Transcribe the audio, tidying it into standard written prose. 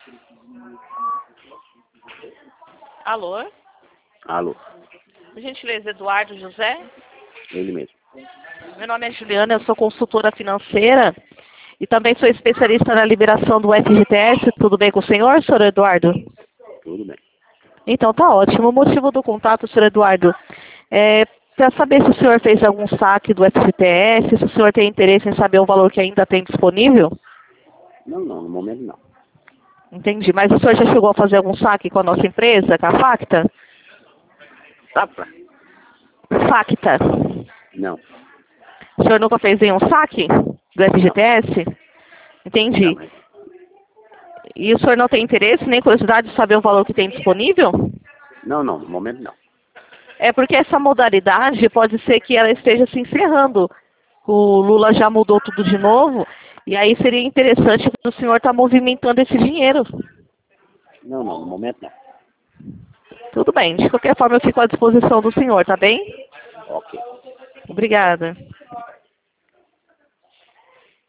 Alô? Alô, Por gentileza, Eduardo José? ele mesmo. Meu nome é Juliana, eu sou consultora financeira e também sou especialista na liberação do FGTS. Tudo bem com o senhor Eduardo? Tudo bem. Então tá ótimo. O motivo do contato, senhor Eduardo, é para saber se o senhor fez algum saque do FGTS, se o senhor tem interesse em saber o valor que ainda tem disponível. Não, no momento não. Entendi. Mas o senhor já chegou a fazer algum saque com a nossa empresa, com a Facta? Safra? Facta. Não. O senhor nunca fez nenhum saque do FGTS? Entendi. Não, mas... E o senhor não tem interesse nem curiosidade de saber o valor que tem disponível? não, no momento não. É porque essa modalidade pode ser que ela esteja se encerrando. O Lula já mudou tudo de novo. E aí seria interessante o senhor estar movimentando esse dinheiro. Não, no momento não. Tudo bem. De qualquer forma, eu fico à disposição do senhor, tá bem? Ok. Obrigada.